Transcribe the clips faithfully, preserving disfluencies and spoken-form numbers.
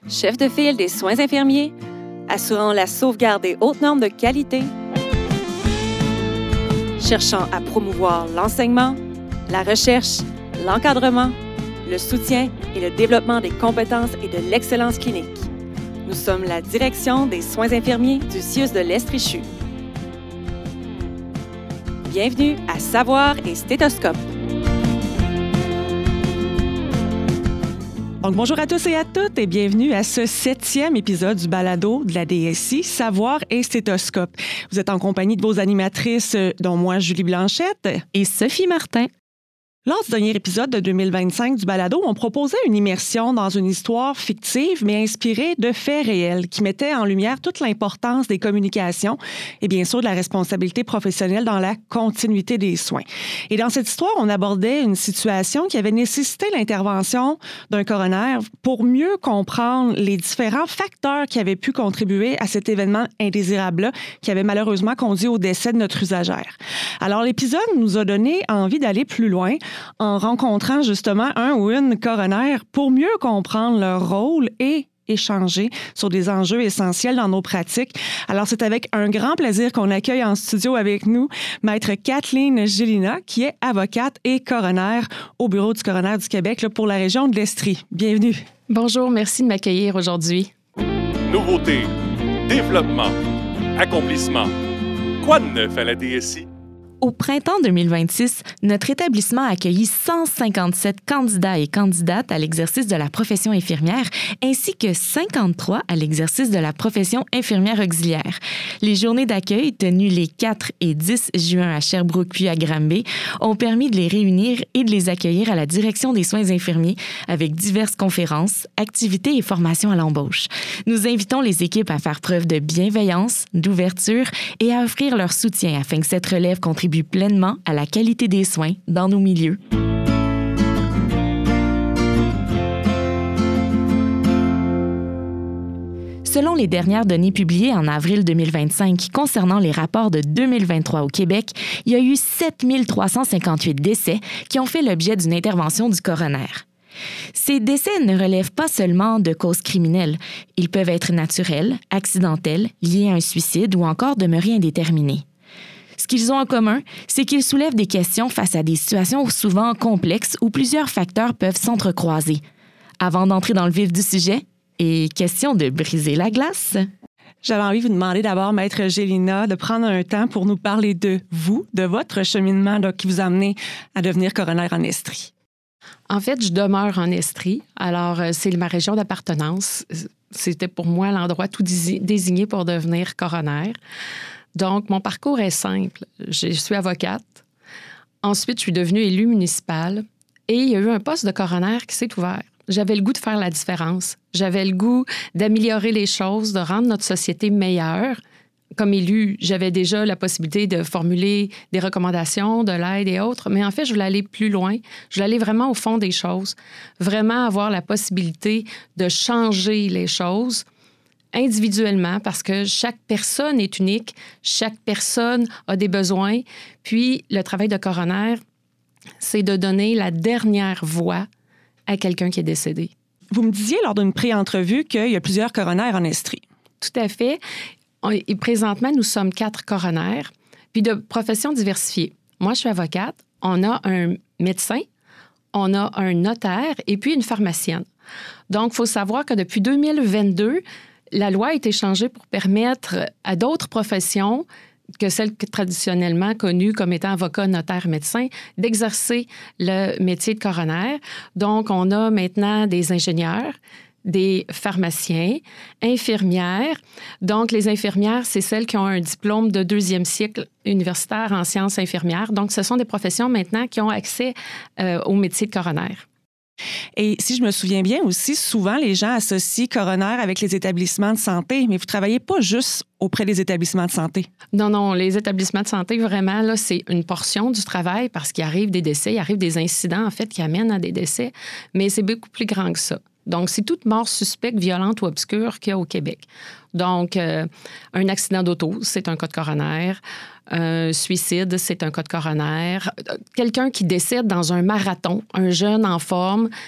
chef de file des soins infirmiers, assurant la sauvegarde des hautes normes de qualité, cherchant à promouvoir l'enseignement, la recherche, l'encadrement, le soutien et le développement des compétences et de l'excellence clinique. Nous sommes la direction des soins infirmiers du C I U S de l'Estrie-Chute. Bienvenue à Savoir et Stéthoscope. Donc, bonjour à tous et à toutes et bienvenue à ce septième épisode du balado de la D S I, Savoir et Stéthoscope. Vous êtes en compagnie de vos animatrices, dont moi, Julie Blanchette et Sophie Martin. Lors du dernier épisode de deux mille vingt-cinq du balado, on proposait une immersion dans une histoire fictive, mais inspirée de faits réels, qui mettait en lumière toute l'importance des communications et bien sûr de la responsabilité professionnelle dans la continuité des soins. Et dans cette histoire, on abordait une situation qui avait nécessité l'intervention d'un coroner pour mieux comprendre les différents facteurs qui avaient pu contribuer à cet événement indésirable-là qui avait malheureusement conduit au décès de notre usagère. Alors, l'épisode nous a donné envie d'aller plus loin en rencontrant justement un ou une coroner pour mieux comprendre leur rôle et échanger sur des enjeux essentiels dans nos pratiques. Alors, c'est avec un grand plaisir qu'on accueille en studio avec nous Maître Kathleen Gélina, qui est avocate et coroner au Bureau du coroner du Québec là, pour la région de l'Estrie. Bienvenue. Bonjour, merci de m'accueillir aujourd'hui. Nouveautés, développement, accomplissement. Quoi de neuf à la D S I? Au printemps deux mille vingt-six, notre établissement a accueilli cent cinquante-sept candidats et candidates à l'exercice de la profession infirmière, ainsi que cinquante-trois à l'exercice de la profession infirmière auxiliaire. Les journées d'accueil, tenues les quatre et dix juin à Sherbrooke puis à Granby, ont permis de les réunir et de les accueillir à la direction des soins infirmiers avec diverses conférences, activités et formations à l'embauche. Nous invitons les équipes à faire preuve de bienveillance, d'ouverture et à offrir leur soutien afin que cette relève contribue pleinement à la qualité des soins dans nos milieux. Selon les dernières données publiées en avril deux mille vingt-cinq concernant les rapports de deux mille vingt-trois au Québec, il y a eu sept mille trois cent cinquante-huit décès qui ont fait l'objet d'une intervention du coroner. Ces décès ne relèvent pas seulement de causes criminelles. Ils peuvent être naturels, accidentels, liés à un suicide ou encore demeurer indéterminés. Ce qu'ils ont en commun, c'est qu'ils soulèvent des questions face à des situations souvent complexes où plusieurs facteurs peuvent s'entrecroiser. Avant d'entrer dans le vif du sujet, et question de briser la glace. J'avais envie de vous demander d'abord, Maître Gélina, de prendre un temps pour nous parler de vous, de votre cheminement là, qui vous a amené à devenir coroner en Estrie. En fait, je demeure en Estrie. Alors, c'est ma région d'appartenance. C'était pour moi l'endroit tout désigné pour devenir coroner. Donc, mon parcours est simple. Je suis avocate. Ensuite, je suis devenue élue municipale et il y a eu un poste de coroner qui s'est ouvert. J'avais le goût de faire la différence. J'avais le goût d'améliorer les choses, de rendre notre société meilleure. Comme élue, j'avais déjà la possibilité de formuler des recommandations, de l'aide et autres, mais en fait, je voulais aller plus loin. Je voulais aller vraiment au fond des choses, vraiment avoir la possibilité de changer les choses individuellement, parce que chaque personne est unique, chaque personne a des besoins. Puis, le travail de coroner, c'est de donner la dernière voix à quelqu'un qui est décédé. Vous me disiez lors d'une pré-entrevue qu'il y a plusieurs coroners en Estrie. Tout à fait. Et présentement, nous sommes quatre coroners, puis de professions diversifiées. Moi, je suis avocate. On a un médecin, on a un notaire et puis une pharmacienne. Donc, il faut savoir que depuis deux mille vingt-deux, la loi a été changée pour permettre à d'autres professions que celles traditionnellement connues comme étant avocat, notaire, médecin, d'exercer le métier de coroner. Donc, on a maintenant des ingénieurs, des pharmaciens, infirmières. Donc, les infirmières, c'est celles qui ont un diplôme de deuxième cycle universitaire en sciences infirmières. Donc, ce sont des professions maintenant qui ont accès euh, au métier de coroner. Et si je me souviens bien aussi, souvent, les gens associent coroner avec les établissements de santé, mais vous ne travaillez pas juste auprès des établissements de santé. Non, non, les établissements de santé, vraiment, là, c'est une portion du travail parce qu'il arrive des décès, il arrive des incidents, en fait, qui amènent à des décès, mais c'est beaucoup plus grand que ça. Donc, c'est toute mort suspecte, violente ou obscure qu'il y a au Québec. Donc, euh, un accident d'auto, c'est un cas de coroner. Un suicide, c'est un cas de coroner. Quelqu'un qui décède dans un marathon, un jeune en forme,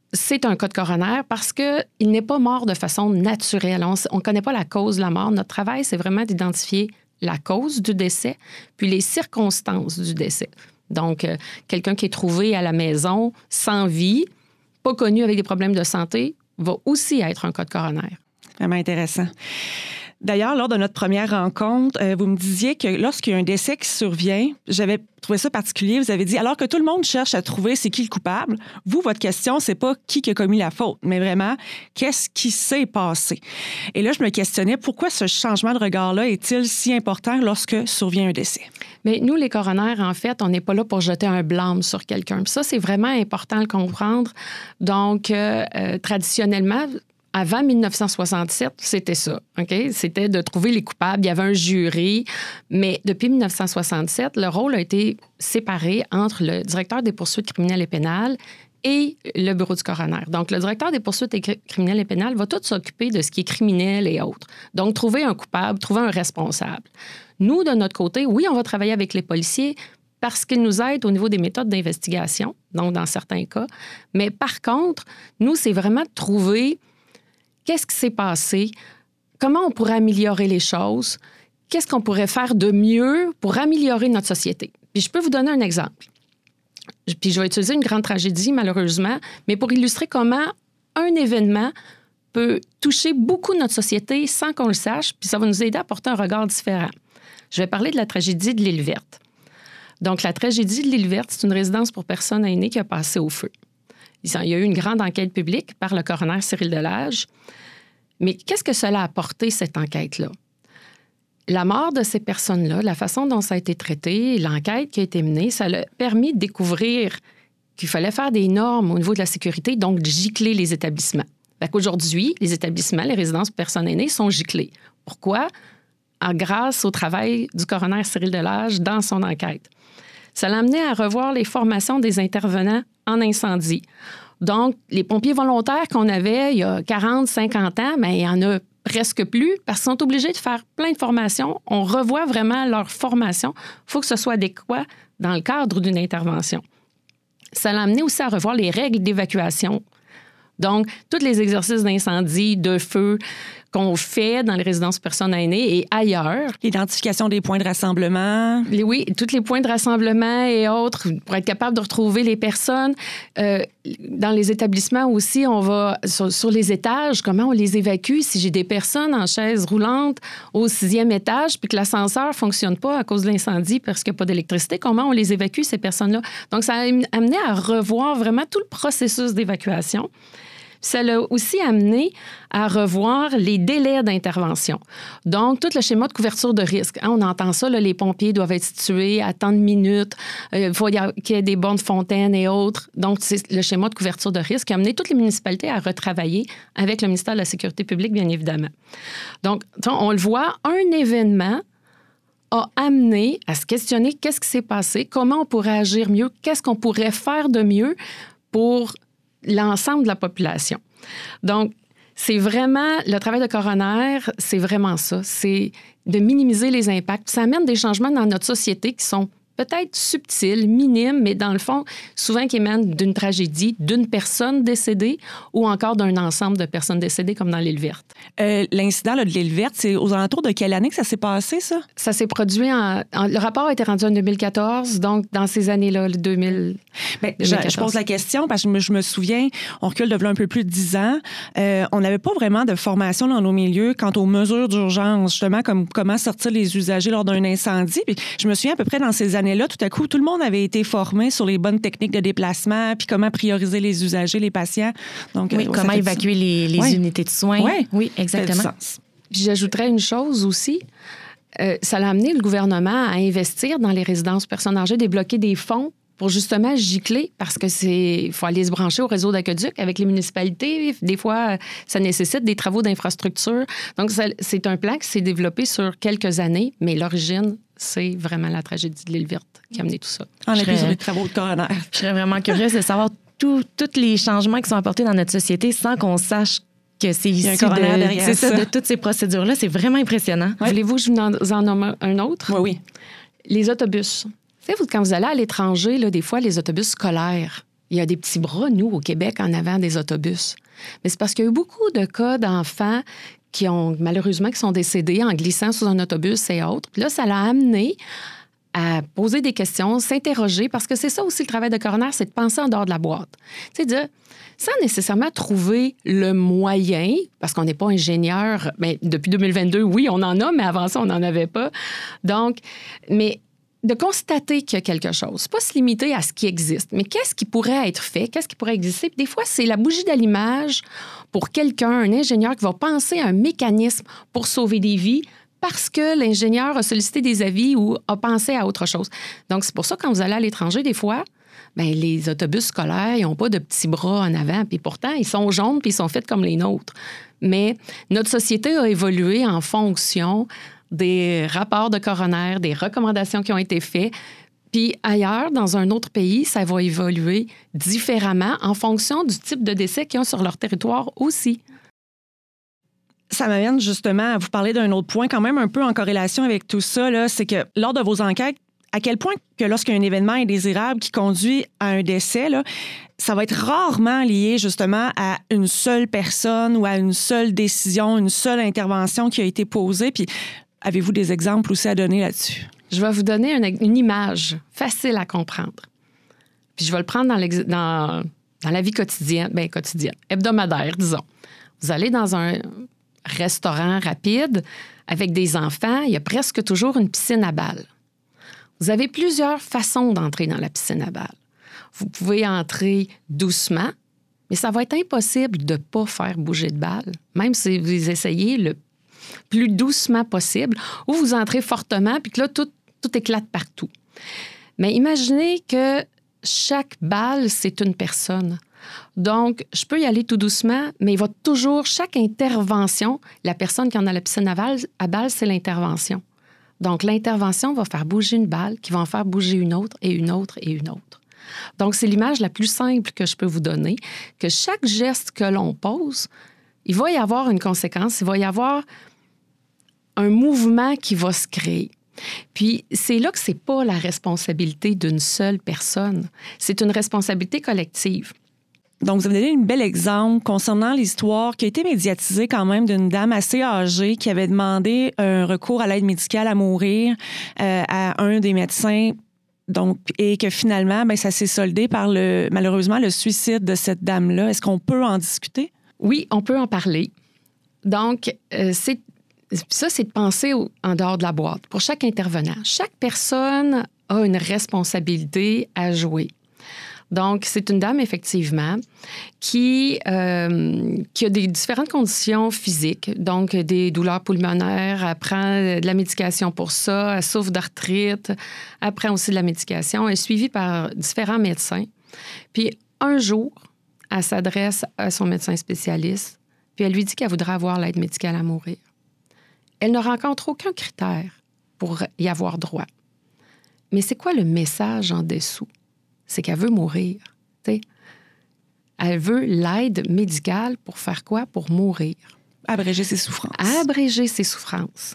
c'est un cas de coroner parce qu'il n'est pas mort de façon naturelle. On ne connaît pas la cause de la mort. Notre travail, c'est vraiment d'identifier la cause du décès, puis les circonstances du décès. Donc, euh, quelqu'un qui est trouvé à la maison sans vie, pas connu avec des problèmes de santé, va aussi être un cas de coroner. Vraiment intéressant. D'ailleurs, lors de notre première rencontre, euh, vous me disiez que lorsqu'il y a un décès qui survient, j'avais trouvé ça particulier, vous avez dit, alors que tout le monde cherche à trouver c'est qui le coupable, vous, votre question, c'est pas qui qui a commis la faute, mais vraiment, qu'est-ce qui s'est passé? Et là, je me questionnais, pourquoi ce changement de regard-là est-il si important lorsque survient un décès? Mais nous, les coroners, en fait, on n'est pas là pour jeter un blâme sur quelqu'un. Puis ça, c'est vraiment important de le comprendre. Donc, euh, euh, traditionnellement, avant dix-neuf cent soixante-sept, c'était ça, OK? C'était de trouver les coupables. Il y avait un jury. Mais depuis dix-neuf cent soixante-sept, le rôle a été séparé entre le directeur des poursuites criminelles et pénales et le bureau du coroner. Donc, le directeur des poursuites criminelles et pénales va tout s'occuper de ce qui est criminel et autres. Donc, trouver un coupable, trouver un responsable. Nous, de notre côté, oui, on va travailler avec les policiers parce qu'ils nous aident au niveau des méthodes d'investigation, donc dans certains cas. Mais par contre, nous, c'est vraiment de trouver qu'est-ce qui s'est passé, comment on pourrait améliorer les choses, qu'est-ce qu'on pourrait faire de mieux pour améliorer notre société. Puis je peux vous donner un exemple. Puis je vais utiliser une grande tragédie, malheureusement, mais pour illustrer comment un événement peut toucher beaucoup notre société sans qu'on le sache, puis ça va nous aider à porter un regard différent. Je vais parler de la tragédie de l'Île Verte. Donc, la tragédie de l'Île Verte, c'est une résidence pour personnes aînées qui a passé au feu. Il y a eu une grande enquête publique par le coroner Cyril Delage. Mais qu'est-ce que cela a apporté, cette enquête-là? La mort de ces personnes-là, la façon dont ça a été traité, l'enquête qui a été menée, ça a permis de découvrir qu'il fallait faire des normes au niveau de la sécurité, donc de gicler les établissements. Fait qu'aujourd'hui, les établissements, les résidences pour personnes aînées sont giclés. Pourquoi? En, grâce au travail du coroner Cyril Delage dans son enquête. Ça l'a amené à revoir les formations des intervenants en incendie. Donc, les pompiers volontaires qu'on avait il y a quarante, cinquante ans, bien, il y en a presque plus parce qu'ils sont obligés de faire plein de formations. On revoit vraiment leur formation. Il faut que ce soit adéquat dans le cadre d'une intervention. Ça l'a amené aussi à revoir les règles d'évacuation. Donc, tous les exercices d'incendie, de feu qu'on fait dans les résidences personnes aînées et ailleurs. L'identification des points de rassemblement. Les, oui, tous les points de rassemblement et autres pour être capable de retrouver les personnes. Euh, dans les établissements aussi, on va sur, sur les étages, comment on les évacue. Si j'ai des personnes en chaise roulante au sixième étage puis que l'ascenseur ne fonctionne pas à cause de l'incendie parce qu'il n'y a pas d'électricité, comment on les évacue, ces personnes-là? Donc, ça a amené à revoir vraiment tout le processus d'évacuation. Ça l'a aussi amené à revoir les délais d'intervention. Donc, tout le schéma de couverture de risque. Hein, on entend ça, là, les pompiers doivent être situés à tant de minutes, il euh, faut qu'il y ait des bornes fontaines et autres. Donc, c'est le schéma de couverture de risque qui a amené toutes les municipalités à retravailler avec le ministère de la Sécurité publique, bien évidemment. Donc, on le voit, un événement a amené à se questionner qu'est-ce qui s'est passé, comment on pourrait agir mieux, qu'est-ce qu'on pourrait faire de mieux pour l'ensemble de la population. Donc, c'est vraiment, le travail de coroner, c'est vraiment ça, c'est de minimiser les impacts. Ça amène des changements dans notre société qui sont peut-être subtils, minimes, mais dans le fond, souvent qui émanent d'une tragédie, d'une personne décédée ou encore d'un ensemble de personnes décédées, comme dans l'Île Verte. Euh, l'incident là, de l'Île Verte, c'est aux alentours de quelle année que ça s'est passé, ça? Ça s'est produit en, en... Le rapport a été rendu en deux mille quatorze, donc dans ces années-là, le deux mille... Bien, je, je pose la question parce que je me, je me souviens, on recule de un peu plus de dix ans, euh, on n'avait pas vraiment de formation dans nos milieux quant aux mesures d'urgence, justement, comme comment sortir les usagers lors d'un incendie. Puis je me souviens à peu près dans ces années-là, tout à coup, tout le monde avait été formé sur les bonnes techniques de déplacement, puis comment prioriser les usagers, les patients. Donc, oui, euh, comment évacuer les, les ouais. unités de soins. Ouais. Oui, exactement. Ça fait du sens. Puis j'ajouterais une chose aussi. Euh, ça l'a amené le gouvernement à investir dans les résidences personnes âgées, débloquer des fonds pour justement gicler, parce que c'est faut aller se brancher au réseau d'aqueduc avec les municipalités. Des fois, ça nécessite des travaux d'infrastructure. Donc, ça, c'est un plan qui s'est développé sur quelques années, mais l'origine, c'est vraiment la tragédie de l'Île Verte qui a amené tout ça. En appui serais... sur les travaux de coroner. Je serais vraiment curieuse de savoir tous les changements qui sont apportés dans notre société sans qu'on sache que c'est issu de, c'est ça, de toutes ces procédures-là. C'est vraiment impressionnant. Ouais. Voulez-vous que je vous en, en nomme un autre? Oui, oui. Les autobus. Vous savez, quand vous allez à l'étranger, là, des fois, les autobus scolaires, il y a des petits bras, nous, au Québec, en avant des autobus. Mais c'est parce qu'il y a eu beaucoup de cas d'enfants qui ont, malheureusement, qui sont décédés en glissant sous un autobus et autres. Puis là, ça l'a amené à poser des questions, s'interroger, parce que c'est ça aussi le travail de coroner, c'est de penser en dehors de la boîte. Tu sais, dire, sans nécessairement trouver le moyen, parce qu'on n'est pas ingénieur, bien, depuis deux mille vingt-deux, oui, on en a, mais avant ça, on n'en avait pas. Donc, mais de constater qu'il y a quelque chose, pas se limiter à ce qui existe, mais qu'est-ce qui pourrait être fait, qu'est-ce qui pourrait exister. Puis des fois, c'est la bougie d'allumage pour quelqu'un, un ingénieur qui va penser à un mécanisme pour sauver des vies, parce que l'ingénieur a sollicité des avis ou a pensé à autre chose. Donc, c'est pour ça que quand vous allez à l'étranger, des fois, bien, les autobus scolaires, ils n'ont pas de petits bras en avant. Puis pourtant, ils sont jaunes puis ils sont faits comme les nôtres. Mais notre société a évolué en fonction des rapports de coroner, des recommandations qui ont été faites. Puis ailleurs, dans un autre pays, ça va évoluer différemment en fonction du type de décès qu'ils ont sur leur territoire aussi. Ça m'amène justement à vous parler d'un autre point, quand même un peu en corrélation avec tout ça, là, c'est que lors de vos enquêtes, à quel point que lorsqu'un événement indésirable qui conduit à un décès, là, ça va être rarement lié justement à une seule personne ou à une seule décision, une seule intervention qui a été posée. Puis avez-vous des exemples aussi à donner là-dessus? Je vais vous donner une, une image facile à comprendre. Puis je vais le prendre dans, dans, dans la vie quotidienne, bien quotidienne, hebdomadaire, disons. Vous allez dans un restaurant rapide avec des enfants, il y a presque toujours une piscine à balles. Vous avez plusieurs façons d'entrer dans la piscine à balles. Vous pouvez entrer doucement, mais ça va être impossible de ne pas faire bouger de balles, même si vous essayez le plus doucement possible, ou vous entrez fortement, puis que là, tout, tout éclate partout. Mais imaginez que chaque balle, c'est une personne. Donc, je peux y aller tout doucement, mais il va toujours, chaque intervention, la personne qui en a la piscine à balles, à balles, c'est l'intervention. Donc, l'intervention va faire bouger une balle, qui va en faire bouger une autre, et une autre, et une autre. Donc, c'est l'image la plus simple que je peux vous donner, que chaque geste que l'on pose, il va y avoir une conséquence, il va y avoir un mouvement qui va se créer. Puis, c'est là que c'est pas la responsabilité d'une seule personne. C'est une responsabilité collective. Donc, vous avez donné un bel exemple concernant l'histoire qui a été médiatisée quand même d'une dame assez âgée qui avait demandé un recours à l'aide médicale à mourir euh, à un des médecins. Donc, et que finalement, bien, ça s'est soldé par le, malheureusement le suicide de cette dame-là. Est-ce qu'on peut en discuter? Oui, on peut en parler. Donc, euh, c'est, ça, c'est de penser au, en dehors de la boîte. Pour chaque intervenant, chaque personne a une responsabilité à jouer. Donc, c'est une dame, effectivement, qui, euh, qui a des différentes conditions physiques, donc des douleurs pulmonaires, elle prend de la médication pour ça, elle souffre d'arthrite, elle prend aussi de la médication, elle est suivie par différents médecins. Puis, un jour, elle s'adresse à son médecin spécialiste, puis elle lui dit qu'elle voudrait avoir l'aide médicale à mourir. Elle ne rencontre aucun critère pour y avoir droit. Mais c'est quoi le message en dessous? C'est qu'elle veut mourir. T'sais. Elle veut l'aide médicale pour faire quoi? Pour mourir. Abréger ses souffrances. Abréger ses souffrances.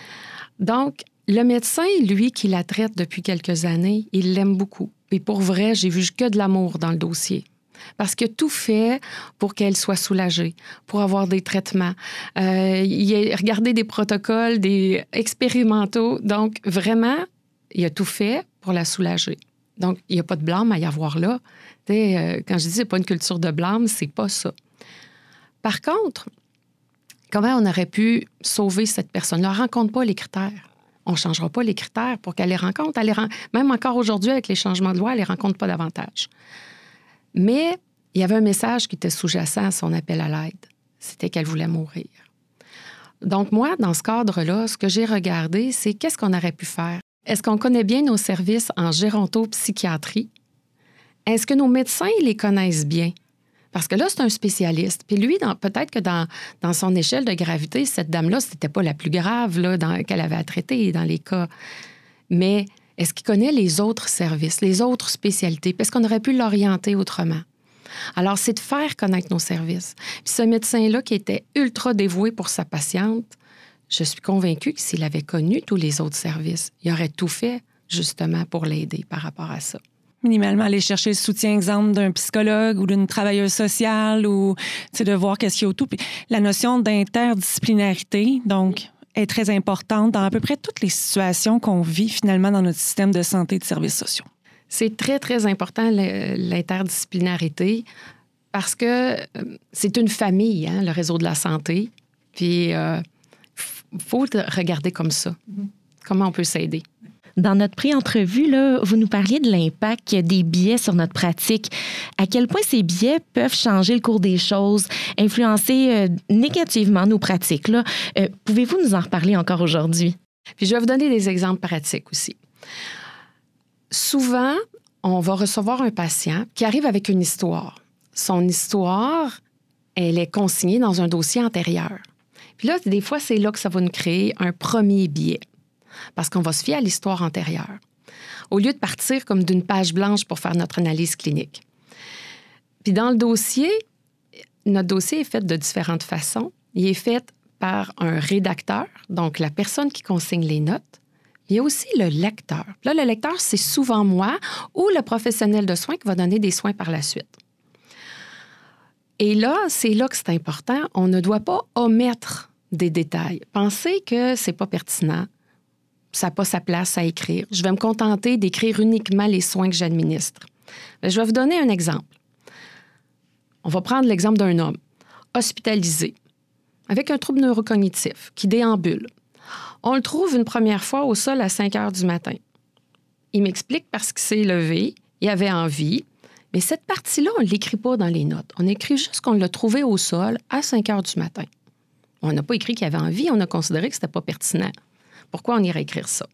Donc, le médecin, lui, qui la traite depuis quelques années, il l'aime beaucoup. Et pour vrai, j'ai vu que de l'amour dans le dossier. Parce que tout fait pour qu'elle soit soulagée, pour avoir des traitements. Euh, il a regardé des protocoles, des expérimentaux. Donc, vraiment, il a tout fait pour la soulager. Donc, il n'y a pas de blâme à y avoir là. Euh, quand je dis c'est pas une culture de blâme, c'est pas ça. Par contre, comment on aurait pu sauver cette personne-là? On ne rencontre pas les critères. On ne changera pas les critères pour qu'elle les rencontre. Elle les ren... Même encore aujourd'hui, avec les changements de loi, elle ne les rencontre pas davantage. Mais il y avait un message qui était sous-jacent à son appel à l'aide. C'était qu'elle voulait mourir. Donc, moi, dans ce cadre-là, ce que j'ai regardé, c'est qu'est-ce qu'on aurait pu faire? Est-ce qu'on connaît bien nos services en gérontopsychiatrie? Est-ce que nos médecins les connaissent bien? Parce que là, c'est un spécialiste. Puis lui, dans, peut-être que dans, dans son échelle de gravité, cette dame-là, c'était pas la plus grave là, dans, qu'elle avait à traiter dans les cas. Mais est-ce qu'il connaît les autres services, les autres spécialités? Puis est-ce qu'on aurait pu l'orienter autrement? Alors, c'est de faire connaître nos services. Puis ce médecin-là, qui était ultra dévoué pour sa patiente, je suis convaincue que s'il avait connu tous les autres services, il aurait tout fait justement pour l'aider par rapport à ça. Minimalement, aller chercher le soutien, exemple, d'un psychologue ou d'une travailleuse sociale ou de voir qu'est-ce qu'il y a autour. Puis la notion d'interdisciplinarité, donc, est très importante dans à peu près toutes les situations qu'on vit finalement dans notre système de santé et de services sociaux. C'est très, très important, l'interdisciplinarité, parce que c'est une famille, hein, le réseau de la santé. Puis, il euh, faut regarder comme ça. Mm-hmm. Comment on peut s'aider? Dans notre pré-entrevue, là, vous nous parliez de l'impact des biais sur notre pratique. À quel point ces biais peuvent changer le cours des choses, influencer euh, négativement nos pratiques? Là. Euh, pouvez-vous nous en reparler encore aujourd'hui? Puis je vais vous donner des exemples pratiques aussi. Souvent, on va recevoir un patient qui arrive avec une histoire. Son histoire, elle est consignée dans un dossier antérieur. Puis là, des fois, c'est là que ça va nous créer un premier biais. Parce qu'on va se fier à l'histoire antérieure, au lieu de partir comme d'une page blanche pour faire notre analyse clinique. Puis dans le dossier, notre dossier est fait de différentes façons. Il est fait par un rédacteur, donc la personne qui consigne les notes. Il y a aussi le lecteur. Là, le lecteur, c'est souvent moi ou le professionnel de soins qui va donner des soins par la suite. Et là, c'est là que c'est important. On ne doit pas omettre des détails. Pensez que c'est pas pertinent. Ça n'a pas sa place à écrire. Je vais me contenter d'écrire uniquement les soins que j'administre. Bien, je vais vous donner un exemple. On va prendre l'exemple d'un homme hospitalisé avec un trouble neurocognitif qui déambule. On le trouve une première fois au sol à cinq heures du matin. Il m'explique parce qu'il s'est levé, il avait envie, mais cette partie-là, on ne l'écrit pas dans les notes. On écrit juste qu'on l'a trouvé au sol à cinq heures du matin. On n'a pas écrit qu'il avait envie, on a considéré que ce n'était pas pertinent. Pourquoi on irait écrire ça?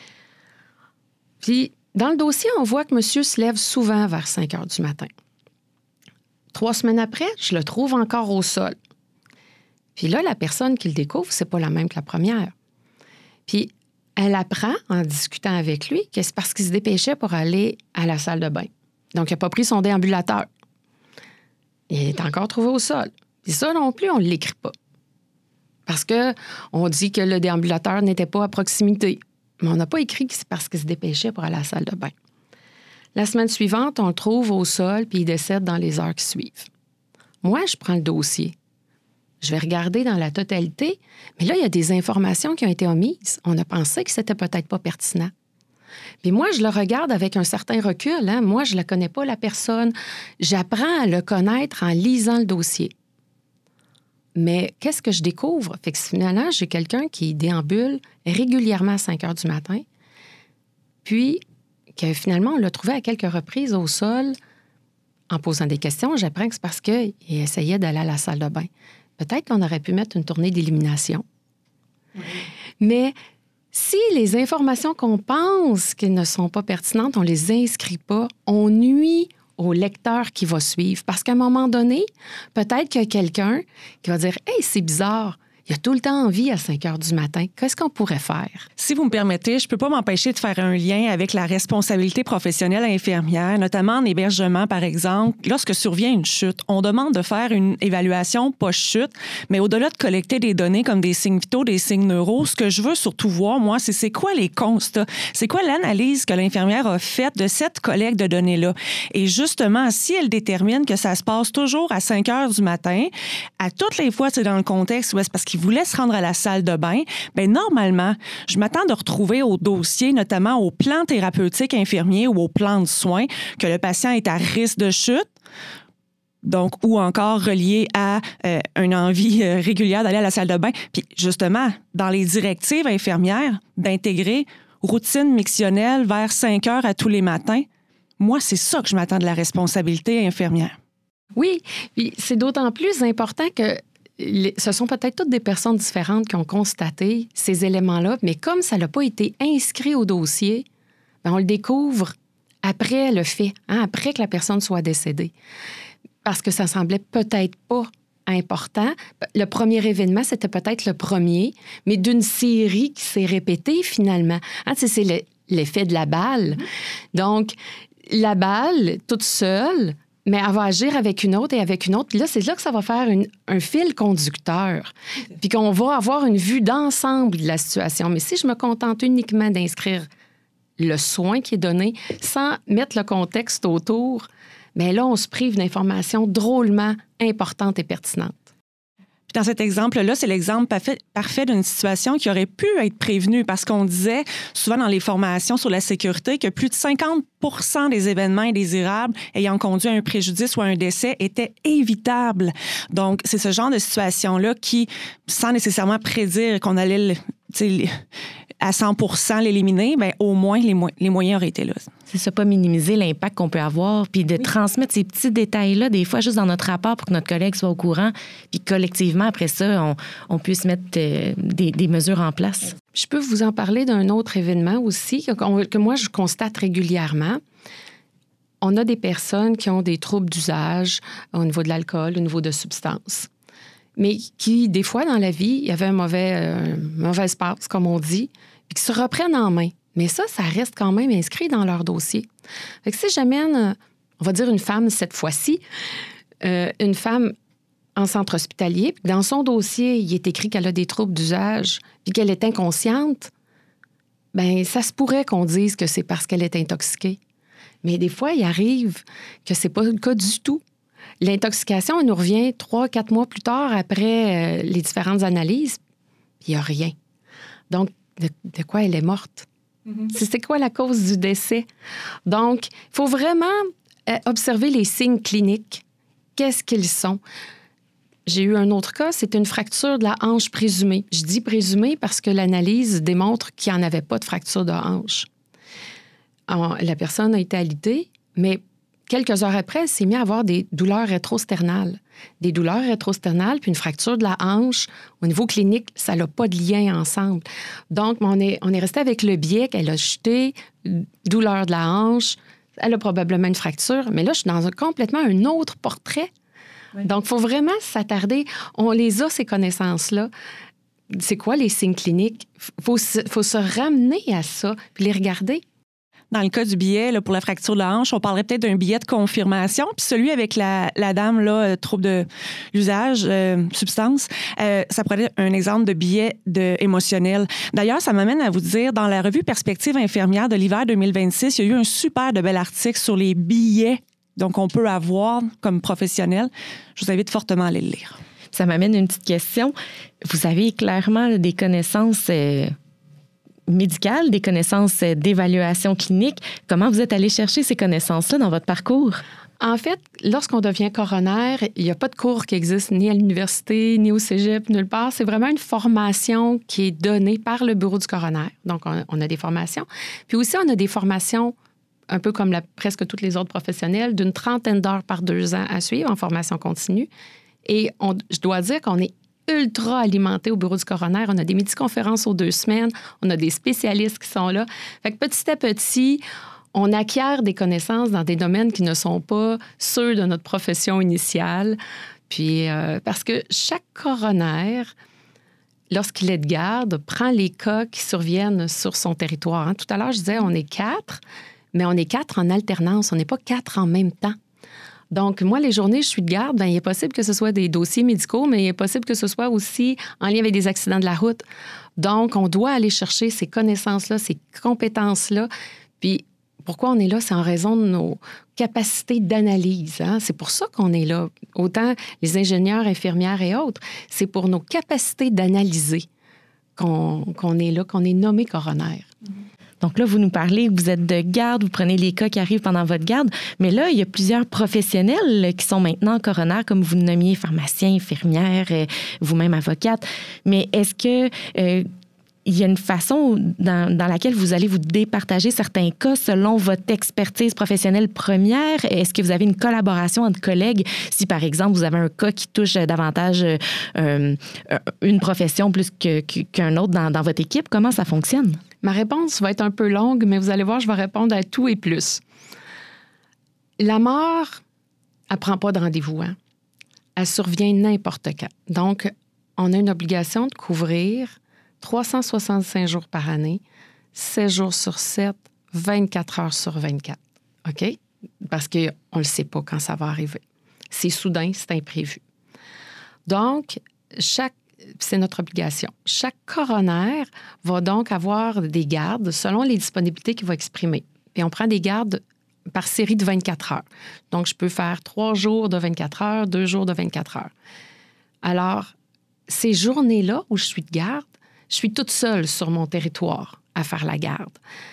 Puis, dans le dossier, on voit que monsieur se lève souvent vers cinq heures du matin. Trois semaines après, je le trouve encore au sol. Puis là, la personne qui le découvre, c'est pas la même que la première. Puis, elle apprend, en discutant avec lui, que c'est parce qu'il se dépêchait pour aller à la salle de bain. Donc, il n'a pas pris son déambulateur. Il est encore trouvé au sol. Puis ça non plus, on ne l'écrit pas. Parce qu'on dit que le déambulateur n'était pas à proximité. Mais on n'a pas écrit que c'est parce qu'il se dépêchait pour aller à la salle de bain. La semaine suivante, on le trouve au sol puis il décède dans les heures qui suivent. Moi, je prends le dossier. Je vais regarder dans la totalité, mais là, il y a des informations qui ont été omises. On a pensé que c'était peut-être pas pertinent. Puis moi, je le regarde avec un certain recul. Hein? Moi, je ne la connais pas, la personne. J'apprends à le connaître en lisant le dossier. Mais qu'est-ce que je découvre? Fait que finalement, j'ai quelqu'un qui déambule régulièrement à cinq heures du matin, puis que finalement, on l'a trouvé à quelques reprises au sol. En posant des questions, j'apprends que c'est parce qu'il essayait d'aller à la salle de bain. Peut-être qu'on aurait pu mettre une tournée d'élimination. Oui. Mais si les informations qu'on pense qu'elles ne sont pas pertinentes, on ne les inscrit pas, on nuit au lecteur qui va suivre. Parce qu'à un moment donné, peut-être qu'il y a quelqu'un qui va dire « Hey, c'est bizarre, il a tout le temps envie à cinq heures du matin. Qu'est-ce qu'on pourrait faire? » Si vous me permettez, je ne peux pas m'empêcher de faire un lien avec la responsabilité professionnelle infirmière, notamment en hébergement, par exemple. Lorsque survient une chute, on demande de faire une évaluation post-chute, mais au-delà de collecter des données comme des signes vitaux, des signes neuro, ce que je veux surtout voir, moi, c'est c'est quoi les constats? C'est quoi l'analyse que l'infirmière a faite de cette collecte de données-là? Et justement, si elle détermine que ça se passe toujours à cinq heures du matin, à toutes les fois, c'est dans le contexte où c'est parce qu'il voulait se rendre à la salle de bain, bien, normalement, je m'attends de retrouver au dossier, notamment au plan thérapeutique infirmier ou au plan de soins, que le patient est à risque de chute, donc, ou encore relié à euh, une envie euh, régulière d'aller à la salle de bain. Puis, justement, dans les directives infirmières, d'intégrer routine mixtionnelle vers cinq heures à tous les matins, moi, c'est ça que je m'attends de la responsabilité infirmière. Oui, puis c'est d'autant plus important que ce sont peut-être toutes des personnes différentes qui ont constaté ces éléments-là, mais comme ça n'a pas été inscrit au dossier, bien, on le découvre après le fait, hein, après que la personne soit décédée. Parce que ça semblait peut-être pas important. Le premier événement, c'était peut-être le premier, mais d'une série qui s'est répétée finalement. Hein, c'est le, l'effet de la balle. Donc, la balle, toute seule, mais elle va agir avec une autre et avec une autre. Puis là, c'est là que ça va faire une, un fil conducteur. Puis qu'on va avoir une vue d'ensemble de la situation. Mais si je me contente uniquement d'inscrire le soin qui est donné, sans mettre le contexte autour, mais là, on se prive d'informations drôlement importantes et pertinentes. Puis dans cet exemple-là, c'est l'exemple parfait, parfait d'une situation qui aurait pu être prévenue parce qu'on disait souvent dans les formations sur la sécurité que plus de cinquante pour cent des événements indésirables ayant conduit à un préjudice ou à un décès étaient évitables. Donc, c'est ce genre de situation-là qui, sans nécessairement prédire qu'on allait le, à cent pour cent l'éliminer, bien, au moins les, mo- les moyens auraient été là. C'est ça, pas minimiser l'impact qu'on peut avoir, puis de oui. transmettre ces petits détails-là, des fois, juste dans notre rapport pour que notre collègue soit au courant, puis collectivement, après ça, on, on puisse mettre euh, des, des mesures en place. Je peux vous en parler d'un autre événement aussi, que, que moi, je constate régulièrement. On a des personnes qui ont des troubles d'usage au niveau de l'alcool, au niveau de substances, mais qui, des fois, dans la vie, il y avait un mauvais, euh, mauvaise passe, comme on dit, puis qui se reprennent en main. Mais ça, ça reste quand même inscrit dans leur dossier. Fait que si j'amène, on va dire une femme cette fois-ci, euh, une femme en centre hospitalier, puis dans son dossier, il est écrit qu'elle a des troubles d'usage, puis qu'elle est inconsciente, bien, ça se pourrait qu'on dise que c'est parce qu'elle est intoxiquée. Mais des fois, il arrive que c'est pas le cas du tout. L'intoxication, elle nous revient trois, quatre mois plus tard après euh, les différentes analyses, puis il n'y a rien. Donc, de, de quoi elle est morte? Mm-hmm. C'est quoi la cause du décès? Donc, il faut vraiment euh, observer les signes cliniques. Qu'est-ce qu'ils sont? J'ai eu un autre cas, c'est une fracture de la hanche présumée. Je dis présumée parce que l'analyse démontre qu'il n'y en avait pas de fracture de hanche. Alors, la personne a été alitée, mais quelques heures après, elle s'est mise à avoir des douleurs rétrosternales. Des douleurs rétrosternales, puis une fracture de la hanche. Au niveau clinique, ça n'a pas de lien ensemble. Donc, on est, on est resté avec le biais qu'elle a jeté, douleur de la hanche, elle a probablement une fracture, mais là, je suis dans un, complètement un autre portrait. Oui. Donc, il faut vraiment s'attarder. On les a, ces connaissances-là. C'est quoi les signes cliniques? Il faut, faut se ramener à ça, puis les regarder. Dans le cas du billet, là, pour la fracture de la hanche, on parlerait peut-être d'un billet de confirmation. Puis celui avec la, la dame, là, trouble de l'usage, euh, substance, euh, ça pourrait être un exemple de billet de, émotionnel. D'ailleurs, ça m'amène à vous dire, dans la revue Perspective infirmière de l'hiver deux mille vingt-six, il y a eu un super de bel article sur les billets donc on peut avoir comme professionnel. Je vous invite fortement à aller le lire. Ça m'amène une petite question. Vous avez clairement des connaissances euh, médicales, des connaissances euh, d'évaluation clinique. Comment vous êtes allé chercher ces connaissances-là dans votre parcours? En fait, lorsqu'on devient coroner, il n'y a pas de cours qui existent ni à l'université, ni au cégep, nulle part. C'est vraiment une formation qui est donnée par le bureau du coroner. Donc, on, on a des formations. Puis aussi, on a des formations, un peu comme la, presque toutes les autres professionnels, d'une trentaine d'heures par deux ans à suivre en formation continue. Et on, je dois dire qu'on est ultra alimenté au bureau du coroner. On a des midi-conférences aux deux semaines. On a des spécialistes qui sont là. Fait que petit à petit, on acquiert des connaissances dans des domaines qui ne sont pas ceux de notre profession initiale. Puis, euh, parce que chaque coroner, lorsqu'il est de garde, prend les cas qui surviennent sur son territoire. Hein. Tout à l'heure, je disais, on est quatre, mais on est quatre en alternance. On n'est pas quatre en même temps. Donc, moi, les journées, je suis de garde, bien, il est possible que ce soit des dossiers médicaux, mais il est possible que ce soit aussi en lien avec des accidents de la route. Donc, on doit aller chercher ces connaissances-là, ces compétences-là. Puis, pourquoi on est là? C'est en raison de nos capacités d'analyse. Hein? C'est pour ça qu'on est là. Autant les ingénieurs, infirmières et autres, c'est pour nos capacités d'analyser qu'on, qu'on est là, qu'on est nommé coroner. Donc là, vous nous parlez, vous êtes de garde, vous prenez les cas qui arrivent pendant votre garde, mais là, il y a plusieurs professionnels qui sont maintenant coroners, comme vous le nommiez, pharmaciens, infirmières, vous-même avocate. Mais est-ce que euh, il y a une façon dans, dans laquelle vous allez vous départager certains cas selon votre expertise professionnelle première? Est-ce que vous avez une collaboration entre collègues? Si, par exemple, vous avez un cas qui touche davantage euh, une profession plus que, qu'un autre dans, dans votre équipe, comment ça fonctionne? Ma réponse va être un peu longue, mais vous allez voir, je vais répondre à tout et plus. La mort, elle ne prend pas de rendez-vous. Hein? Elle survient n'importe quand. Donc, on a une obligation de couvrir trois cent soixante-cinq jours par année, sept jours sur sept, vingt-quatre heures sur vingt-quatre. OK? Parce qu'on ne le sait pas quand ça va arriver. C'est soudain, c'est imprévu. Donc, chaque c'est notre obligation. Chaque coroner va donc avoir des gardes selon les disponibilités qu'il va exprimer. Puis on prend des gardes par série de vingt-quatre heures. Donc, je peux faire trois jours de vingt-quatre heures, deux jours de vingt-quatre heures. Alors, ces journées-là où je suis de garde, je suis toute seule sur mon territoire à faire la garde.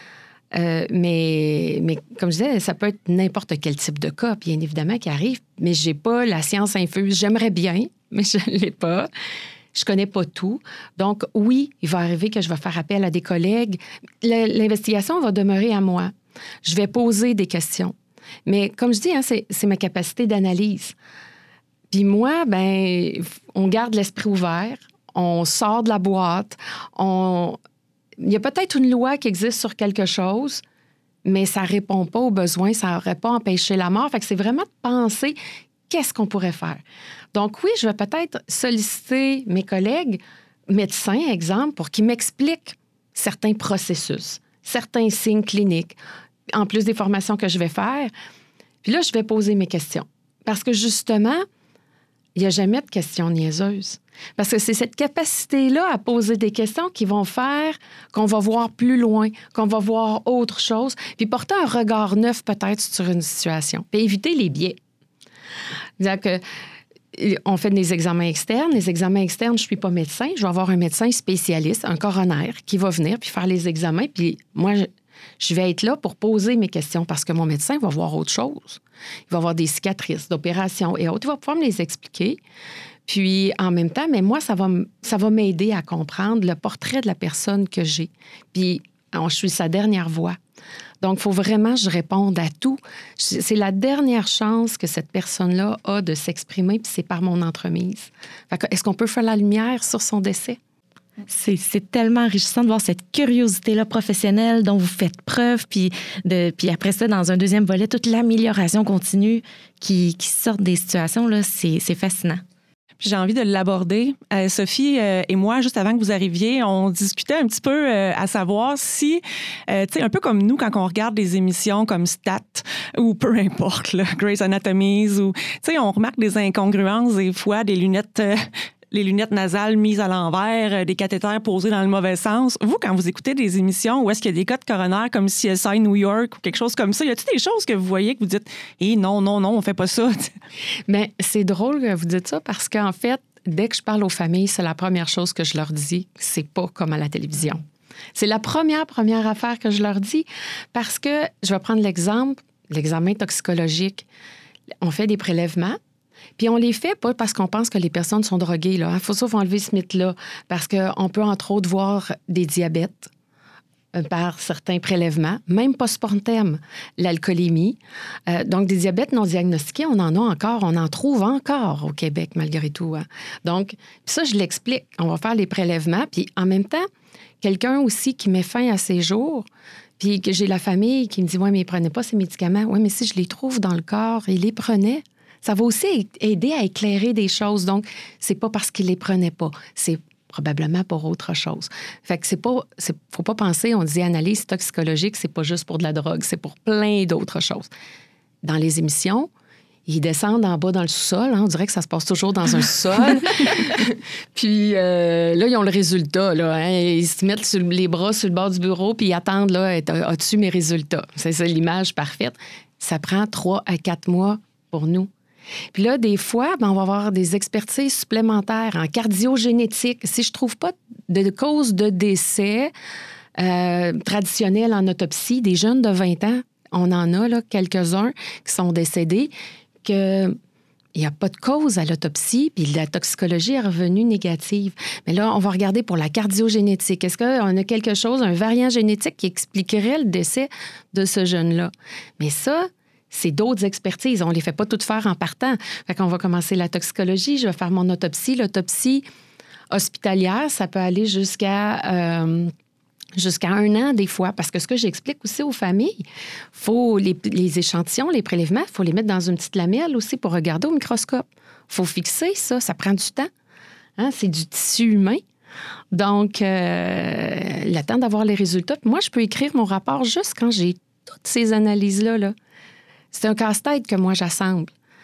Euh, mais, mais comme je disais, ça peut être n'importe quel type de cas, bien évidemment, qui arrive, mais je n'ai pas la science infuse. J'aimerais bien, mais je ne l'ai pas. Je ne connais pas tout. Donc, oui, il va arriver que je vais faire appel à des collègues. L'investigation va demeurer à moi. Je vais poser des questions. Mais comme je dis, hein, c'est, c'est ma capacité d'analyse. Puis moi, ben, on garde l'esprit ouvert, on sort de la boîte, on... il y a peut-être une loi qui existe sur quelque chose, mais ça ne répond pas aux besoins, ça n'aurait pas empêché la mort. Fait que c'est vraiment de penser qu'est-ce qu'on pourrait faire. Donc oui, je vais peut-être solliciter mes collègues, médecins, exemple, pour qu'ils m'expliquent certains processus, certains signes cliniques, en plus des formations que je vais faire. Puis là, je vais poser mes questions. Parce que justement, il n'y a jamais de questions niaiseuses. Parce que c'est cette capacité-là à poser des questions qui vont faire qu'on va voir plus loin, qu'on va voir autre chose, puis porter un regard neuf peut-être sur une situation, puis éviter les biais. C'est-à-dire que on fait des examens externes. Les examens externes, je ne suis pas médecin. Je vais avoir un médecin spécialiste, un coroner, qui va venir puis faire les examens. Puis moi, je, je vais être là pour poser mes questions parce que mon médecin va voir autre chose. Il va avoir des cicatrices, d'opérations et autres. Il va pouvoir me les expliquer. Puis, en même temps, mais moi, ça va, ça va m'aider à comprendre le portrait de la personne que j'ai. Puis, je suis sa dernière voix. Donc, il faut vraiment que je réponde à tout. C'est la dernière chance que cette personne-là a de s'exprimer, puis c'est par mon entremise. Fait que, est-ce qu'on peut faire la lumière sur son décès? C'est, c'est tellement enrichissant de voir cette curiosité-là professionnelle dont vous faites preuve, puis, de, puis après ça, dans un deuxième volet, toute l'amélioration continue qui, qui sort des situations, là, c'est, c'est fascinant. Puis j'ai envie de l'aborder. Euh, Sophie euh, et moi, juste avant que vous arriviez, on discutait un petit peu euh, à savoir si, euh, tu sais, un peu comme nous, quand on regarde des émissions comme Stat ou peu importe, là, Grey's Anatomy, ou, tu sais, on remarque des incongruences des fois, des lunettes... Euh, les lunettes nasales mises à l'envers, des cathéters posés dans le mauvais sens. Vous, quand vous écoutez des émissions où est-ce qu'il y a des cas de coroner comme C S I New York ou quelque chose comme ça, y a-t-il des choses que vous voyez que vous dites « Eh non, non, non, on fait pas ça ». Mais c'est drôle que vous dites ça parce qu'en fait, dès que je parle aux familles, c'est la première chose que je leur dis, c'est pas comme à la télévision. C'est la première, première affaire que je leur dis parce que, je vais prendre l'exemple, l'examen toxicologique. On fait des prélèvements. Puis on les fait pas parce qu'on pense que les personnes sont droguées. Il faut ça, faut enlever ce mythe-là. Parce qu'on peut, entre autres, voir des diabètes euh, par certains prélèvements, même post-mortem, l'alcoolémie. Euh, donc, des diabètes non diagnostiqués, on en a encore, on en trouve encore au Québec, malgré tout. Hein. Donc, ça, je l'explique. On va faire les prélèvements. Puis en même temps, quelqu'un aussi qui met fin à ses jours, puis que j'ai la famille qui me dit « Oui, mais il ne prenait pas ces médicaments. » Oui, mais si je les trouve dans le corps, il les prenait. Ça va aussi aider à éclairer des choses. Donc, c'est pas parce qu'il les prenait pas. C'est probablement pour autre chose. Fait que c'est pas... C'est, faut pas penser, on dit analyse toxicologique, c'est pas juste pour de la drogue, c'est pour plein d'autres choses. Dans les émissions, ils descendent en bas dans le sous-sol. Hein, on dirait que ça se passe toujours dans un sous-sol. Puis euh, là, ils ont le résultat. Là, hein, ils se mettent sur les bras sur le bord du bureau puis ils attendent, là, as-tu mes résultats? C'est ça l'image parfaite. Ça prend trois à quatre mois pour nous. Puis là, des fois, ben, on va avoir des expertises supplémentaires en cardiogénétique. Si je ne trouve pas de cause de décès euh, traditionnelle en autopsie, des jeunes de vingt ans, on en a là, quelques-uns qui sont décédés, qu'il n'y a pas de cause à l'autopsie, puis la toxicologie est revenue négative. Mais là, on va regarder pour la cardiogénétique. Est-ce qu'on a quelque chose, un variant génétique qui expliquerait le décès de ce jeune-là? Mais ça... c'est d'autres expertises. On ne les fait pas toutes faire en partant. Fait qu'on va commencer la toxicologie, je vais faire mon autopsie. L'autopsie hospitalière, ça peut aller jusqu'à, euh, jusqu'à un an des fois. Parce que ce que j'explique aussi aux familles, faut les, les échantillons, les prélèvements, il faut les mettre dans une petite lamelle aussi pour regarder au microscope. Il faut fixer ça, ça prend du temps. Hein? C'est du tissu humain. Donc, euh, le temps d'avoir les résultats. Puis moi, je peux écrire mon rapport juste quand j'ai toutes ces analyses-là, là. C'est un casse-tête que moi, j'assemble.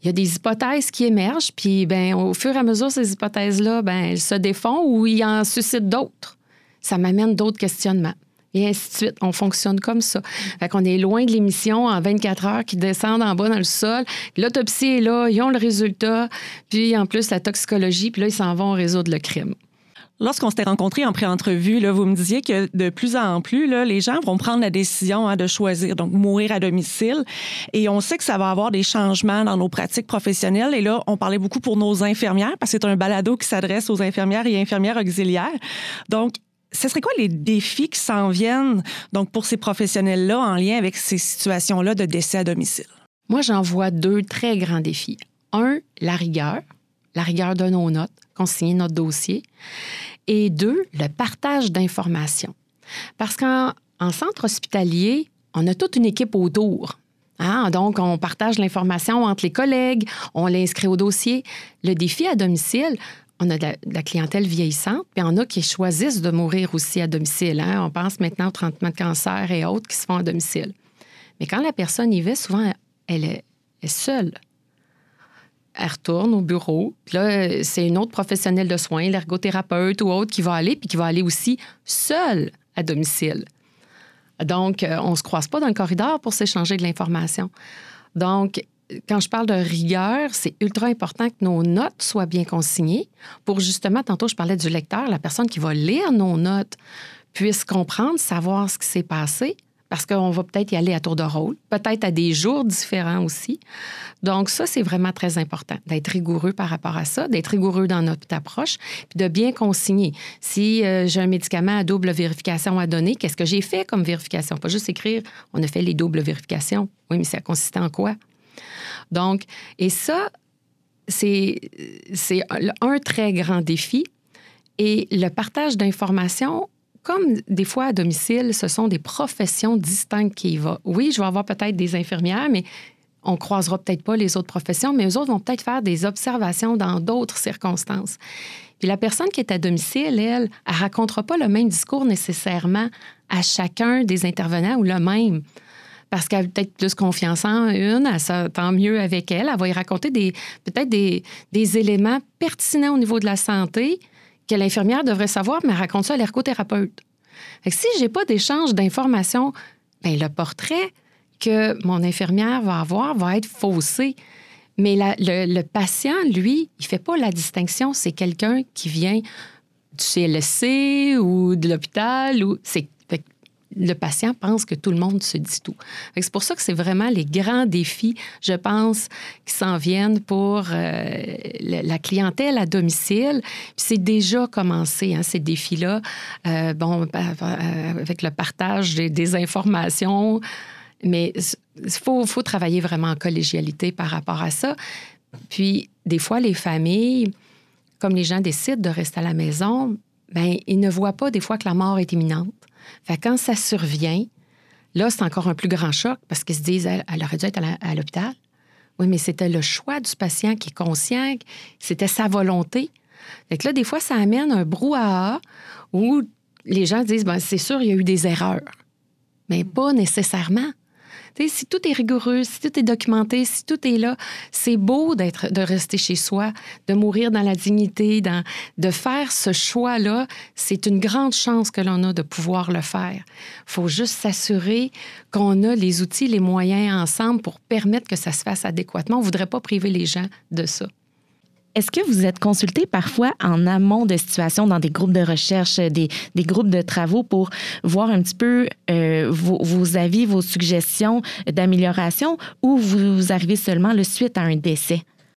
il y a des hypothèses qui émergent, puis ben, au fur et à mesure, ces hypothèses-là, ben, elles se défont ou il en suscite d'autres. Ça m'amène d'autres questionnements. Et ainsi de suite. On fonctionne comme ça. Fait qu'on est loin de l'émission en vingt-quatre heures qui descendent en bas dans le sol. L'autopsie est là, ils ont le résultat. Puis en plus, la toxicologie, puis là, ils s'en vont résoudre le crime. Lorsqu'on s'était rencontrés en pré-entrevue, là, vous me disiez que de plus en plus, là, les gens vont prendre la décision hein, de choisir, donc mourir à domicile. Et on sait que ça va avoir des changements dans nos pratiques professionnelles. Et là, on parlait beaucoup pour nos infirmières, parce que c'est un balado qui s'adresse aux infirmières et infirmières auxiliaires. Donc, ce serait quoi les défis qui s'en viennent donc pour ces professionnels-là en lien avec ces situations-là de décès à domicile? Moi, j'en vois deux très grands défis. Un, la rigueur, la rigueur de nos notes, consigner notre dossier. Et deux, le partage d'informations. Parce qu'en en centre hospitalier, on a toute une équipe autour. Hein? Donc, on partage l'information entre les collègues, on l'inscrit au dossier. Le défi à domicile, on a de la, de la clientèle vieillissante, puis il y en a qui choisissent de mourir aussi à domicile. Hein? On pense maintenant aux traitements de cancer et autres qui se font à domicile. Mais quand la personne y va, souvent, elle est, elle est seule. Elle retourne au bureau, puis là, c'est une autre professionnelle de soins, l'ergothérapeute ou autre, qui va aller, puis qui va aller aussi seule à domicile. Donc, on ne se croise pas dans le corridor pour s'échanger de l'information. Donc, quand je parle de rigueur, c'est ultra important que nos notes soient bien consignées pour justement, tantôt je parlais du lecteur, la personne qui va lire nos notes puisse comprendre, savoir ce qui s'est passé, parce qu'on va peut-être y aller à tour de rôle, peut-être à des jours différents aussi. Donc ça, c'est vraiment très important, d'être rigoureux par rapport à ça, d'être rigoureux dans notre approche, puis de bien consigner. Si euh, j'ai un médicament à double vérification à donner, qu'est-ce que j'ai fait comme vérification? Pas juste écrire, on a fait les doubles vérifications. Oui, mais ça consistait en quoi? Donc, et ça, c'est, c'est un très grand défi. Et le partage d'informations, comme des fois à domicile, ce sont des professions distinctes qui y vont. Oui, je vais avoir peut-être des infirmières, mais on ne croisera peut-être pas les autres professions, mais eux autres vont peut-être faire des observations dans d'autres circonstances. Puis la personne qui est à domicile, elle, elle ne racontera pas le même discours nécessairement à chacun des intervenants ou le même. Parce qu'elle a peut-être plus confiance en une, elle s'entend mieux avec elle, elle va y raconter des, peut-être des, des éléments pertinents au niveau de la santé que l'infirmière devrait savoir, mais elle raconte ça à l'ergothérapeute. Fait que si je n'ai pas d'échange d'informations, bien, le portrait que mon infirmière va avoir va être faussé. Mais la, le, le patient, lui, il ne fait pas la distinction. C'est quelqu'un qui vient du C L S C ou de l'hôpital. Ou c'est le patient pense que tout le monde se dit tout. C'est pour ça que c'est vraiment les grands défis, je pense, qui s'en viennent pour euh, la clientèle à domicile. Puis c'est déjà commencé, hein, ces défis-là. Euh, bon, avec le partage des, des informations, mais il faut, faut travailler vraiment en collégialité par rapport à ça. Puis, des fois, les familles, comme les gens décident de rester à la maison, bien, ils ne voient pas des fois que la mort est imminente. Fait que quand ça survient, là, c'est encore un plus grand choc parce qu'ils se disent, elle, elle aurait dû être à, la, à l'hôpital. Oui, mais c'était le choix du patient qui est conscient, c'était sa volonté. Fait que là, des fois, ça amène un brouhaha où les gens disent, ben, c'est sûr, il y a eu des erreurs. Mais pas nécessairement. T'sais, si tout est rigoureux, si tout est documenté, si tout est là, c'est beau d'être, de rester chez soi, de mourir dans la dignité, dans, de faire ce choix-là. C'est une grande chance que l'on a de pouvoir le faire. Il faut juste s'assurer qu'on a les outils, les moyens ensemble pour permettre que ça se fasse adéquatement. On ne voudrait pas priver les gens de ça. Est-ce que vous êtes consulté parfois en amont de situations dans des groupes de recherche, des, des groupes de travaux pour voir un petit peu euh, vos, vos avis, vos suggestions d'amélioration ou vous arrivez seulement le suite à un décès?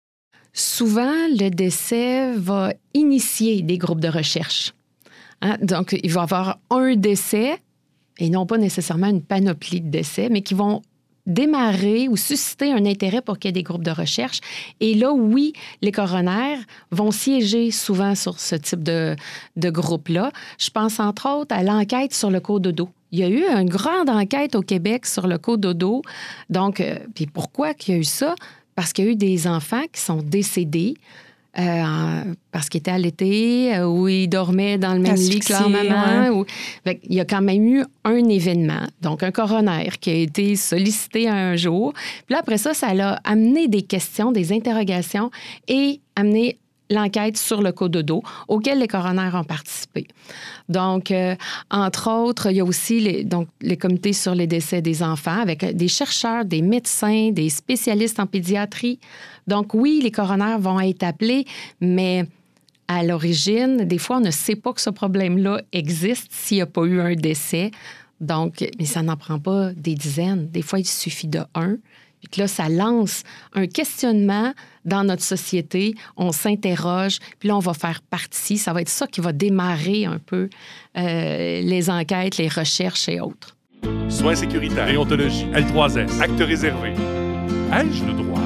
Souvent, le décès va initier des groupes de recherche. Hein? Donc, il va y avoir un décès et non pas nécessairement une panoplie de décès, mais qui vont démarrer ou susciter un intérêt pour qu'il y ait des groupes de recherche. Et là, oui, les coronaires vont siéger souvent sur ce type de, de groupe-là. Je pense entre autres à l'enquête sur le cododo. Il y a eu une grande enquête au Québec sur le cododo. Donc, euh, puis pourquoi qu'il y a eu ça? Parce qu'il y a eu des enfants qui sont décédés euh, parce qu'il était allaité euh, ou il dormait dans le même lit que leur maman. Ou... Fait, il y a quand même eu un événement, donc un coroner qui a été sollicité un jour. Puis là, après ça, ça l'a amené des questions, des interrogations et amené l'enquête sur le cododo auquel les coroners ont participé. Donc, euh, entre autres, il y a aussi les, donc, les comités sur les décès des enfants avec des chercheurs, des médecins, des spécialistes en pédiatrie. Donc, oui, les coroners vont être appelés, mais à l'origine, des fois, on ne sait pas que ce problème-là existe s'il n'y a pas eu un décès. Donc, mais ça n'en prend pas des dizaines. Des fois, il suffit de un. Puis là, ça lance un questionnement dans notre société. On s'interroge, puis là, on va faire partie. Ça va être ça qui va démarrer un peu euh, les enquêtes, les recherches et autres. Soins sécuritaires, déontologie, L trois S, actes réservés. Ai-je le droit?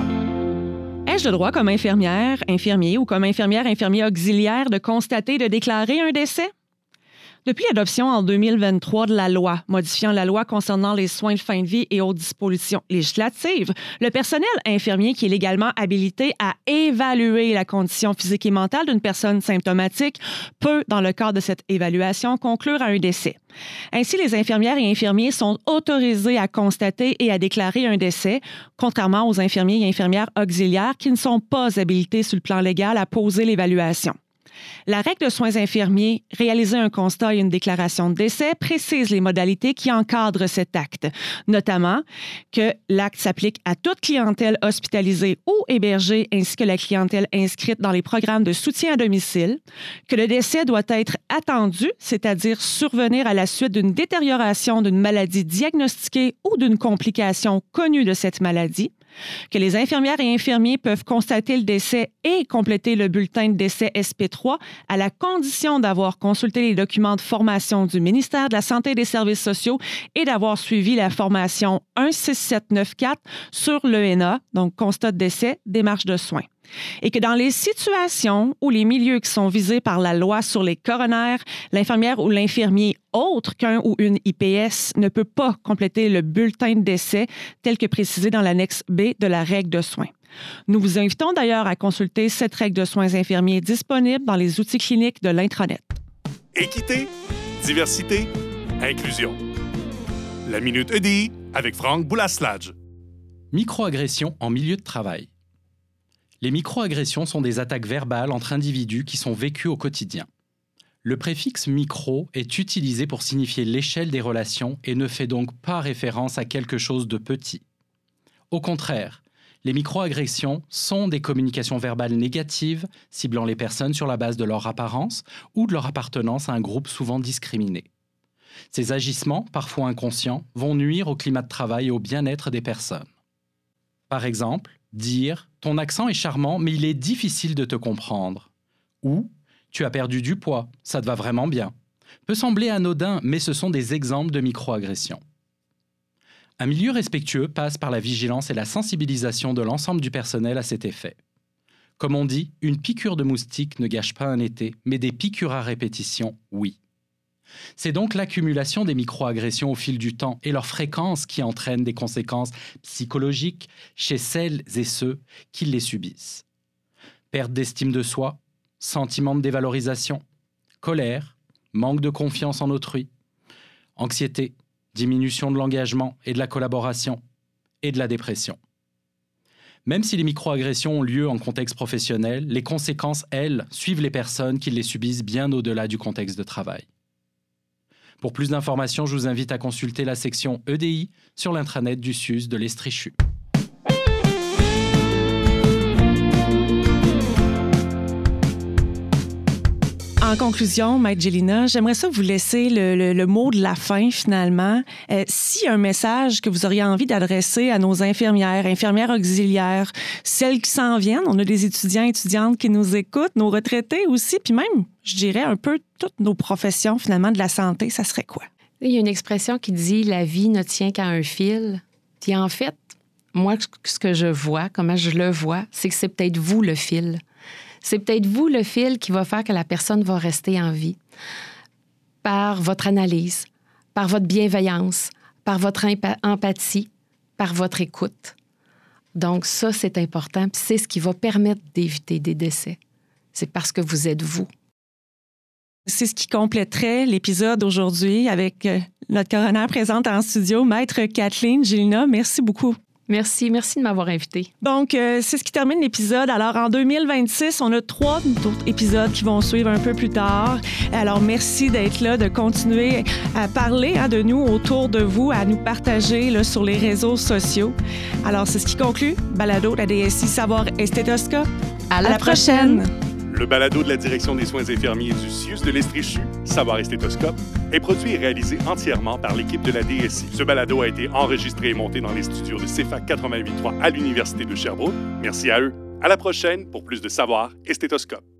Ai-je le droit, comme infirmière, infirmier ou comme infirmière, infirmier auxiliaire, de constater, de déclarer un décès? Depuis l'adoption en deux mille vingt-trois de la loi modifiant la loi concernant les soins de fin de vie et autres dispositions législatives, le personnel infirmier qui est légalement habilité à évaluer la condition physique et mentale d'une personne symptomatique peut, dans le cadre de cette évaluation, conclure à un décès. Ainsi, les infirmières et infirmiers sont autorisés à constater et à déclarer un décès, contrairement aux infirmiers et infirmières auxiliaires qui ne sont pas habilités sur le plan légal à poser l'évaluation. La règle de soins infirmiers, réaliser un constat et une déclaration de décès, précise les modalités qui encadrent cet acte, notamment que l'acte s'applique à toute clientèle hospitalisée ou hébergée ainsi que la clientèle inscrite dans les programmes de soutien à domicile, que le décès doit être attendu, c'est-à-dire survenir à la suite d'une détérioration d'une maladie diagnostiquée ou d'une complication connue de cette maladie, que les infirmières et infirmiers peuvent constater le décès et compléter le bulletin de décès S P trois à la condition d'avoir consulté les documents de formation du ministère de la Santé et des Services sociaux et d'avoir suivi la formation un six sept neuf quatre sur l'E N A, donc constat de décès, démarche de soins. Et que dans les situations où les milieux qui sont visés par la loi sur les coroners, l'infirmière ou l'infirmier autre qu'un ou une I P S ne peut pas compléter le bulletin de décès tel que précisé dans l'annexe B de la règle de soins. Nous vous invitons d'ailleurs à consulter cette règle de soins infirmiers disponible dans les outils cliniques de l'intranet. Équité, diversité, inclusion. La Minute E D I avec Franck Boulasladj. Microagressions en milieu de travail. Les microagressions sont des attaques verbales entre individus qui sont vécues au quotidien. Le préfixe « micro » est utilisé pour signifier l'échelle des relations et ne fait donc pas référence à quelque chose de petit. Au contraire, les microagressions sont des communications verbales négatives ciblant les personnes sur la base de leur apparence ou de leur appartenance à un groupe souvent discriminé. Ces agissements, parfois inconscients, vont nuire au climat de travail et au bien-être des personnes. Par exemple, dire « ton accent est charmant, mais il est difficile de te comprendre » ou « tu as perdu du poids, ça te va vraiment bien » peut sembler anodin, mais ce sont des exemples de microagressions. Un milieu respectueux passe par la vigilance et la sensibilisation de l'ensemble du personnel à cet effet. Comme on dit, une piqûre de moustique ne gâche pas un été, mais des piqûres à répétition, oui. C'est donc l'accumulation des microagressions au fil du temps et leur fréquence qui entraîne des conséquences psychologiques chez celles et ceux qui les subissent. Perte d'estime de soi, sentiment de dévalorisation, colère, manque de confiance en autrui, anxiété, diminution de l'engagement et de la collaboration, et de la dépression. Même si les microagressions ont lieu en contexte professionnel, les conséquences, elles, suivent les personnes qui les subissent bien au-delà du contexte de travail. Pour plus d'informations, je vous invite à consulter la section E D I sur l'intranet du S U S de l'Estrichu. En conclusion, Maître Gélina, j'aimerais ça vous laisser le, le, le mot de la fin, finalement. Euh, si un message que vous auriez envie d'adresser à nos infirmières, infirmières auxiliaires, celles qui s'en viennent, on a des étudiants et étudiantes qui nous écoutent, nos retraités aussi, puis même, je dirais, un peu toutes nos professions, finalement, de la santé, ça serait quoi? Il y a une expression qui dit « la vie ne tient qu'à un fil ». Puis en fait, moi, ce que je vois, comment je le vois, c'est que c'est peut-être vous le fil. C'est peut-être vous le fil qui va faire que la personne va rester en vie. Par votre analyse, par votre bienveillance, par votre impa- empathie, par votre écoute. Donc ça, c'est important, puis c'est ce qui va permettre d'éviter des décès. c'est parce que vous êtes vous. C'est ce qui compléterait l'épisode aujourd'hui avec euh, notre coroner présente en studio, Maître Kathleen Gélina. Merci beaucoup. Merci, merci de m'avoir invitée. Donc, euh, c'est ce qui termine l'épisode. Alors, en deux mille vingt-six, on a trois autres épisodes qui vont suivre un peu plus tard. Alors, merci d'être là, de continuer à parler hein, de nous autour de vous, à nous partager là, sur les réseaux sociaux. Alors, c'est ce qui conclut Balado, la D S I Savoir et Stéthoscope. À, à la, la prochaine! prochaine. Le balado de la Direction des soins infirmiers du C I U S de l'Estréchu, Savoir et Stéthoscope, est produit et réalisé entièrement par l'équipe de la D S I. Ce balado a été enregistré et monté dans les studios de C F A C quatre-vingt-huit point trois à l'Université de Sherbrooke. Merci à eux. À la prochaine pour plus de Savoir et Stéthoscope.